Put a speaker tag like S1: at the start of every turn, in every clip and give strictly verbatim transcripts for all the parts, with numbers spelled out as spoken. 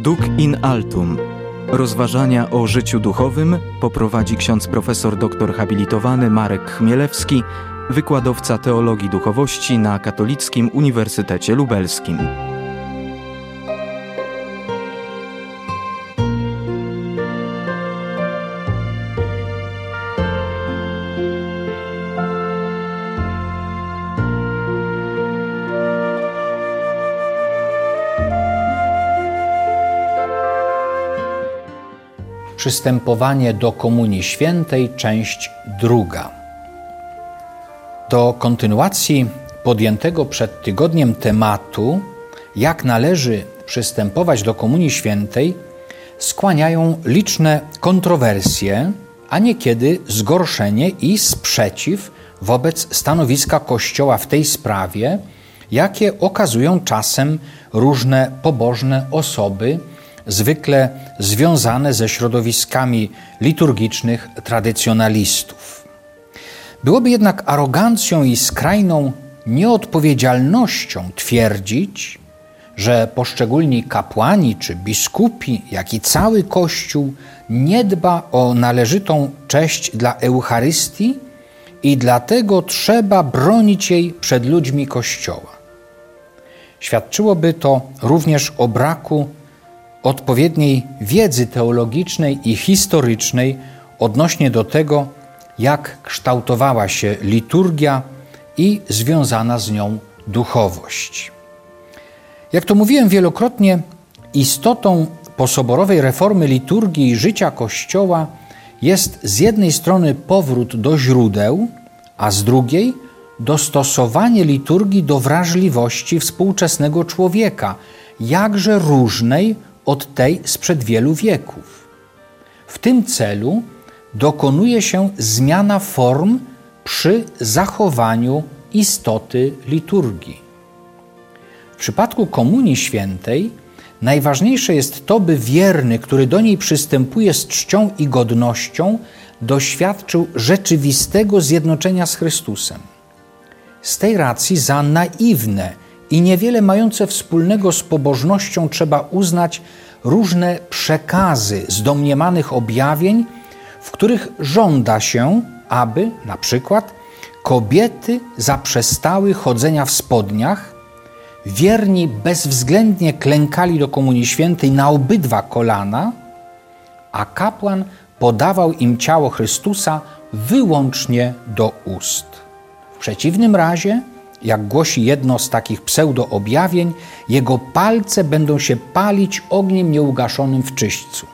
S1: Duc in altum. Rozważania o życiu duchowym poprowadzi ksiądz profesor doktor habilitowany Marek Chmielewski, wykładowca teologii duchowości na Katolickim Uniwersytecie Lubelskim.
S2: Przystępowanie do Komunii Świętej, część druga. Do kontynuacji podjętego przed tygodniem tematu, jak należy przystępować do Komunii Świętej, skłaniają liczne kontrowersje, a niekiedy zgorszenie i sprzeciw wobec stanowiska Kościoła w tej sprawie, jakie okazują czasem różne pobożne osoby, zwykle związane ze środowiskami liturgicznych tradycjonalistów. Byłoby jednak arogancją i skrajną nieodpowiedzialnością twierdzić, że poszczególni kapłani czy biskupi, jak i cały Kościół nie dba o należytą cześć dla Eucharystii i dlatego trzeba bronić jej przed ludźmi Kościoła. Świadczyłoby to również o braku odpowiedniej wiedzy teologicznej i historycznej odnośnie do tego, jak kształtowała się liturgia i związana z nią duchowość. Jak to mówiłem wielokrotnie, istotą posoborowej reformy liturgii i życia Kościoła jest z jednej strony powrót do źródeł, a z drugiej dostosowanie liturgii do wrażliwości współczesnego człowieka, jakże różnej od tej sprzed wielu wieków. W tym celu dokonuje się zmiana form przy zachowaniu istoty liturgii. W przypadku Komunii Świętej najważniejsze jest to, by wierny, który do niej przystępuje z czcią i godnością, doświadczył rzeczywistego zjednoczenia z Chrystusem. Z tej racji za naiwne i niewiele mające wspólnego z pobożnością trzeba uznać różne przekazy z domniemanych objawień, w których żąda się, aby na przykład kobiety zaprzestały chodzenia w spodniach, wierni bezwzględnie klękali do Komunii Świętej na obydwa kolana, a kapłan podawał im ciało Chrystusa wyłącznie do ust. W przeciwnym razie, jak głosi jedno z takich pseudo-objawień, jego palce będą się palić ogniem nieugaszonym w czyśćcu.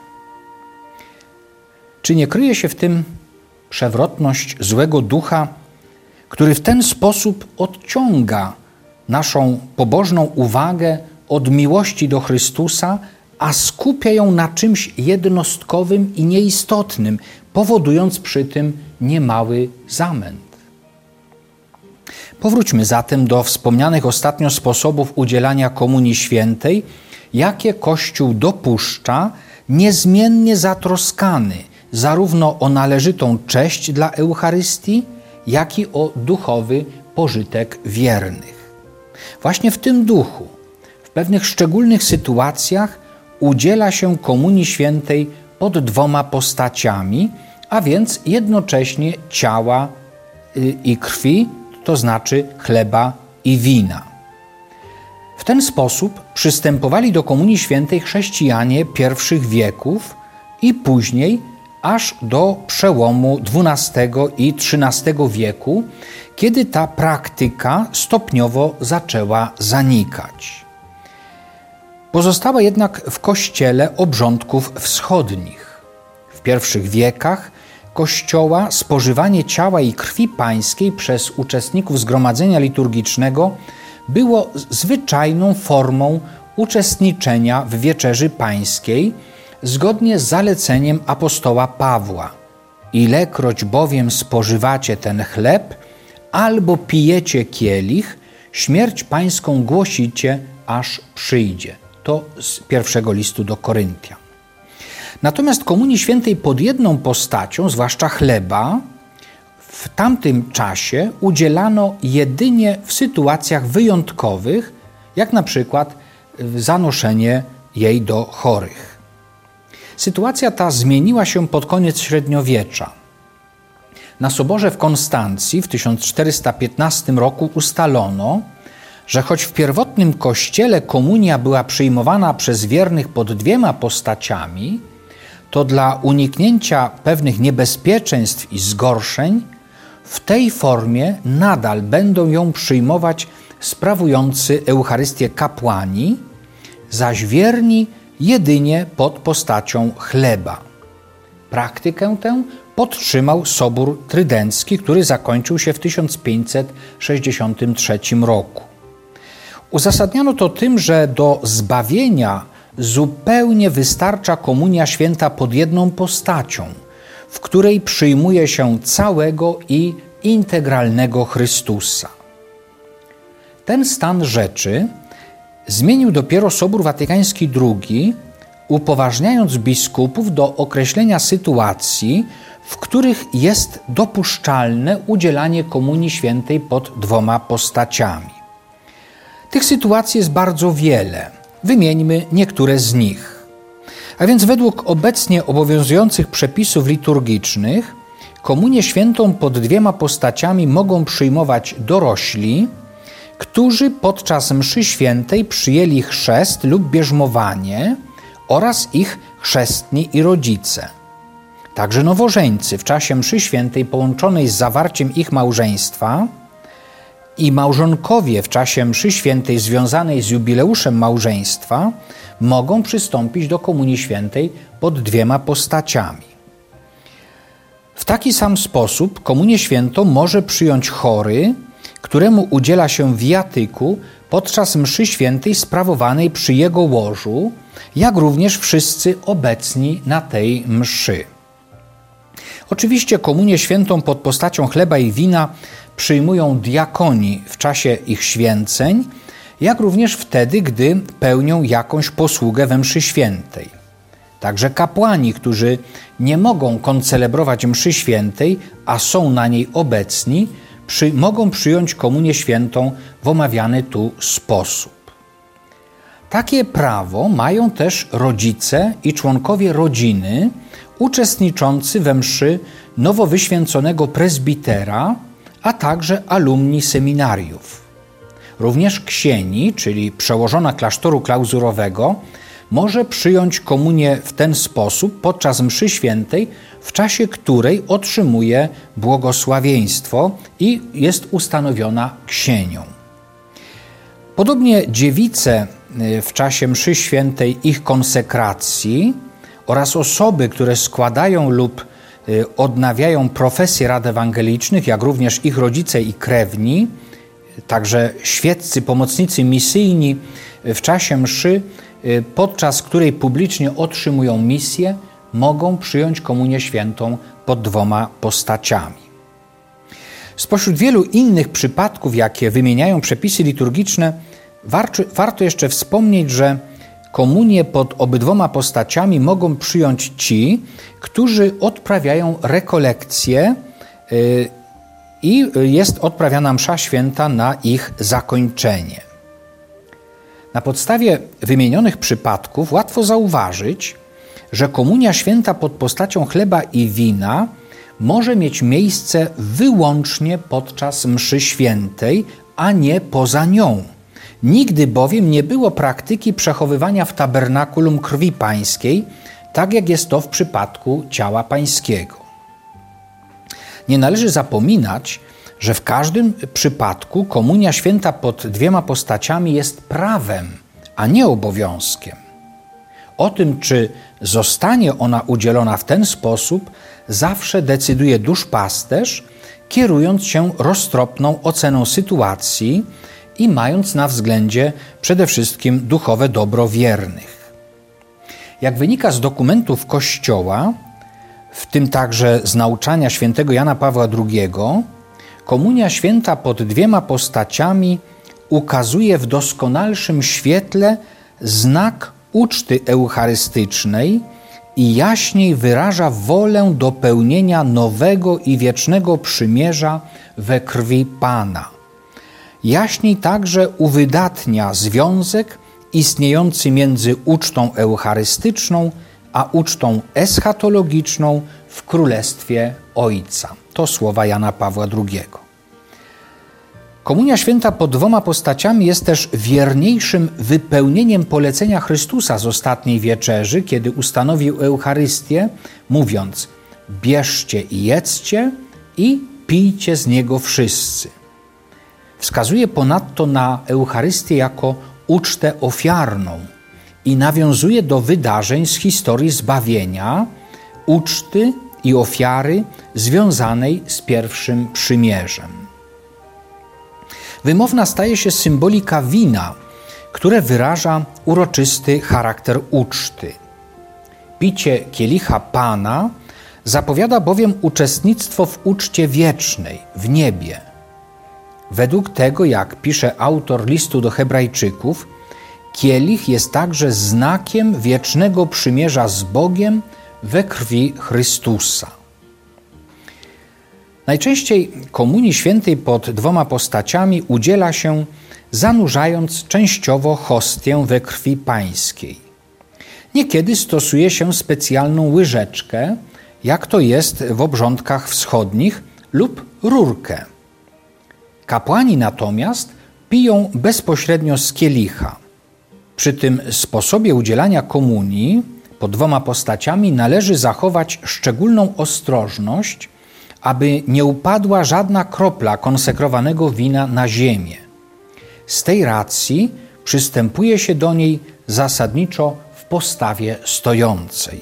S2: Czy nie kryje się w tym przewrotność złego ducha, który w ten sposób odciąga naszą pobożną uwagę od miłości do Chrystusa, a skupia ją na czymś jednostkowym i nieistotnym, powodując przy tym niemały zamęt? Powróćmy zatem do wspomnianych ostatnio sposobów udzielania Komunii Świętej, jakie Kościół dopuszcza, niezmiennie zatroskany zarówno o należytą cześć dla Eucharystii, jak i o duchowy pożytek wiernych. Właśnie w tym duchu, w pewnych szczególnych sytuacjach udziela się Komunii Świętej pod dwoma postaciami, a więc jednocześnie ciała i krwi, to znaczy chleba i wina. W ten sposób przystępowali do Komunii Świętej chrześcijanie pierwszych wieków i później aż do przełomu dwunastego i trzynastego wieku, kiedy ta praktyka stopniowo zaczęła zanikać. Pozostała jednak w Kościele obrządków wschodnich. W pierwszych wiekach Kościoła spożywanie ciała i krwi pańskiej przez uczestników zgromadzenia liturgicznego było zwyczajną formą uczestniczenia w wieczerzy pańskiej zgodnie z zaleceniem apostoła Pawła. Ilekroć bowiem spożywacie ten chleb albo pijecie kielich, śmierć pańską głosicie, aż przyjdzie. To z pierwszego listu do Koryntian. Natomiast Komunii Świętej pod jedną postacią, zwłaszcza chleba, w tamtym czasie udzielano jedynie w sytuacjach wyjątkowych, jak na przykład zanoszenie jej do chorych. Sytuacja ta zmieniła się pod koniec średniowiecza. Na soborze w Konstancji w tysiąc czterysta piętnastym roku ustalono, że choć w pierwotnym kościele komunia była przyjmowana przez wiernych pod dwiema postaciami, to dla uniknięcia pewnych niebezpieczeństw i zgorszeń w tej formie nadal będą ją przyjmować sprawujący Eucharystię kapłani, zaś wierni jedynie pod postacią chleba. Praktykę tę podtrzymał Sobór Trydencki, który zakończył się w tysiąc pięćset sześćdziesiątym trzecim roku. Uzasadniano to tym, że do zbawienia zupełnie wystarcza komunia święta pod jedną postacią, w której przyjmuje się całego i integralnego Chrystusa. Ten stan rzeczy zmienił dopiero Sobór Watykański drugi, upoważniając biskupów do określenia sytuacji, w których jest dopuszczalne udzielanie komunii świętej pod dwoma postaciami. Tych sytuacji jest bardzo wiele. Wymieńmy niektóre z nich. A więc według obecnie obowiązujących przepisów liturgicznych komunię świętą pod dwiema postaciami mogą przyjmować dorośli, którzy podczas mszy świętej przyjęli chrzest lub bierzmowanie oraz ich chrzestni i rodzice. Także nowożeńcy w czasie mszy świętej połączonej z zawarciem ich małżeństwa i małżonkowie w czasie mszy świętej związanej z jubileuszem małżeństwa mogą przystąpić do komunii świętej pod dwiema postaciami. W taki sam sposób komunię świętą może przyjąć chory, któremu udziela się wiatyku podczas mszy świętej sprawowanej przy jego łożu, jak również wszyscy obecni na tej mszy. Oczywiście komunię świętą pod postacią chleba i wina przyjmują diakoni w czasie ich święceń, jak również wtedy, gdy pełnią jakąś posługę we mszy świętej. Także kapłani, którzy nie mogą koncelebrować mszy świętej, a są na niej obecni, przy, mogą przyjąć komunię świętą w omawiany tu sposób. Takie prawo mają też rodzice i członkowie rodziny uczestniczący we mszy nowo wyświęconego prezbitera, a także alumni seminariów. Również ksieni, czyli przełożona klasztoru klauzurowego, może przyjąć komunię w ten sposób podczas mszy świętej, w czasie której otrzymuje błogosławieństwo i jest ustanowiona ksienią. Podobnie dziewice w czasie mszy świętej ich konsekracji oraz osoby, które składają lub odnawiają profesje rad ewangelicznych, jak również ich rodzice i krewni, także świeccy pomocnicy misyjni w czasie mszy, podczas której publicznie otrzymują misję, mogą przyjąć komunię świętą pod dwoma postaciami. Spośród wielu innych przypadków, jakie wymieniają przepisy liturgiczne, warto jeszcze wspomnieć, że komunię pod obydwoma postaciami mogą przyjąć ci, którzy odprawiają rekolekcje i jest odprawiana msza święta na ich zakończenie. Na podstawie wymienionych przypadków łatwo zauważyć, że komunia święta pod postacią chleba i wina może mieć miejsce wyłącznie podczas mszy świętej, a nie poza nią. Nigdy bowiem nie było praktyki przechowywania w tabernakulum krwi pańskiej, tak jak jest to w przypadku ciała pańskiego. Nie należy zapominać, że w każdym przypadku komunia święta pod dwiema postaciami jest prawem, a nie obowiązkiem. O tym, czy zostanie ona udzielona w ten sposób, zawsze decyduje duszpasterz, kierując się roztropną oceną sytuacji i mając na względzie przede wszystkim duchowe dobro wiernych. Jak wynika z dokumentów Kościoła, w tym także z nauczania świętego Jana Pawła drugiego, komunia święta pod dwiema postaciami ukazuje w doskonalszym świetle znak uczty eucharystycznej i jaśniej wyraża wolę dopełnienia nowego i wiecznego przymierza we krwi Pana. Jaśniej także uwydatnia związek istniejący między ucztą eucharystyczną a ucztą eschatologiczną w Królestwie Ojca. To słowa Jana Pawła drugiego. Komunia Święta pod dwoma postaciami jest też wierniejszym wypełnieniem polecenia Chrystusa z ostatniej wieczerzy, kiedy ustanowił Eucharystię, mówiąc: bierzcie i jedzcie i pijcie z niego wszyscy. Wskazuje ponadto na Eucharystię jako ucztę ofiarną i nawiązuje do wydarzeń z historii zbawienia, uczty i ofiary związanej z pierwszym przymierzem. Wymowna staje się symbolika wina, które wyraża uroczysty charakter uczty. Picie kielicha Pana zapowiada bowiem uczestnictwo w uczcie wiecznej, w niebie. Według tego, jak pisze autor listu do Hebrajczyków, kielich jest także znakiem wiecznego przymierza z Bogiem we krwi Chrystusa. Najczęściej Komunii Świętej pod dwoma postaciami udziela się zanurzając częściowo hostię we krwi pańskiej. Niekiedy stosuje się specjalną łyżeczkę, jak to jest w obrządkach wschodnich, lub rurkę. Kapłani natomiast piją bezpośrednio z kielicha. Przy tym sposobie udzielania komunii pod dwoma postaciami należy zachować szczególną ostrożność, aby nie upadła żadna kropla konsekrowanego wina na ziemię. Z tej racji przystępuje się do niej zasadniczo w postawie stojącej.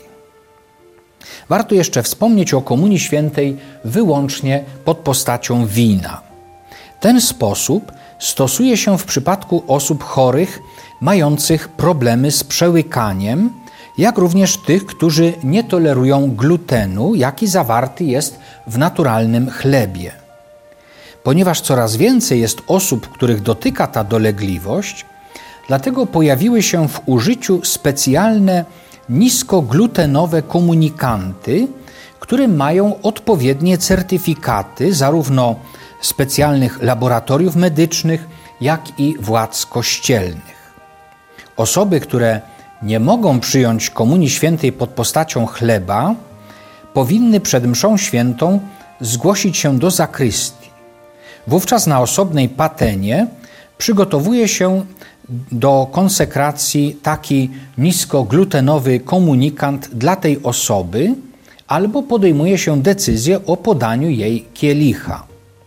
S2: Warto jeszcze wspomnieć o Komunii Świętej wyłącznie pod postacią wina. Ten sposób stosuje się w przypadku osób chorych mających problemy z przełykaniem, jak również tych, którzy nie tolerują glutenu, jaki zawarty jest w naturalnym chlebie. Ponieważ coraz więcej jest osób, których dotyka ta dolegliwość, dlatego pojawiły się w użyciu specjalne niskoglutenowe komunikanty, które mają odpowiednie certyfikaty zarówno specjalnych laboratoriów medycznych, jak i władz kościelnych. Osoby, które nie mogą przyjąć Komunii Świętej pod postacią chleba, powinny przed mszą świętą zgłosić się do zakrystii. Wówczas na osobnej patenie przygotowuje się do konsekracji taki niskoglutenowy komunikant dla tej osoby albo podejmuje się decyzję o podaniu jej kielicha.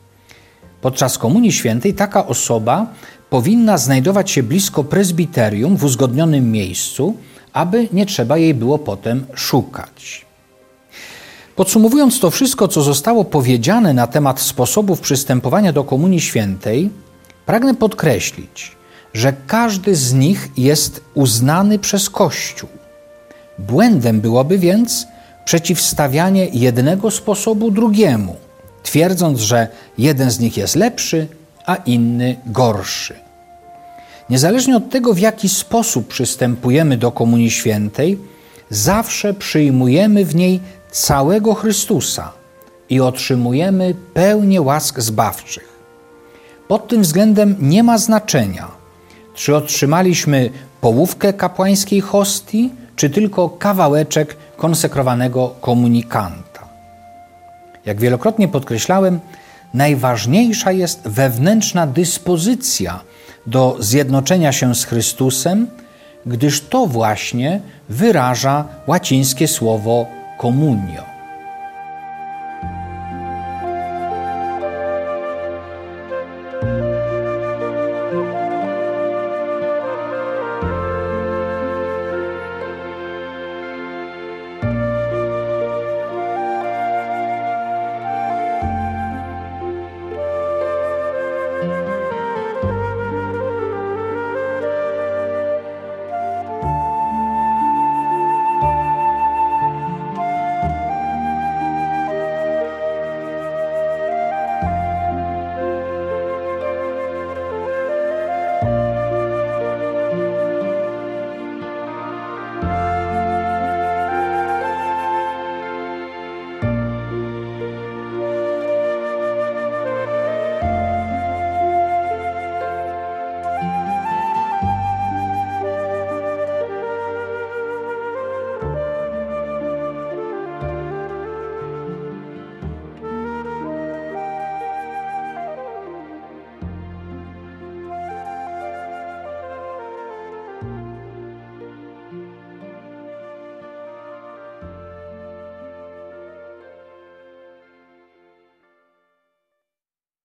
S2: Podczas Komunii Świętej taka osoba powinna znajdować się blisko prezbiterium w uzgodnionym miejscu, aby nie trzeba jej było potem szukać. Podsumowując to wszystko, co zostało powiedziane na temat sposobów przystępowania do Komunii Świętej, pragnę podkreślić, że każdy z nich jest uznany przez Kościół. Błędem byłoby więc przeciwstawianie jednego sposobu drugiemu, twierdząc, że jeden z nich jest lepszy, a inny gorszy. Niezależnie od tego, w jaki sposób przystępujemy do Komunii Świętej, zawsze przyjmujemy w niej całego Chrystusa i otrzymujemy pełnię łask zbawczych. Pod tym względem nie ma znaczenia, czy otrzymaliśmy połówkę kapłańskiej hostii, czy tylko kawałeczek konsekrowanego komunikanta. Jak wielokrotnie podkreślałem, najważniejsza jest wewnętrzna dyspozycja do zjednoczenia się z Chrystusem, gdyż to właśnie wyraża łacińskie słowo communio.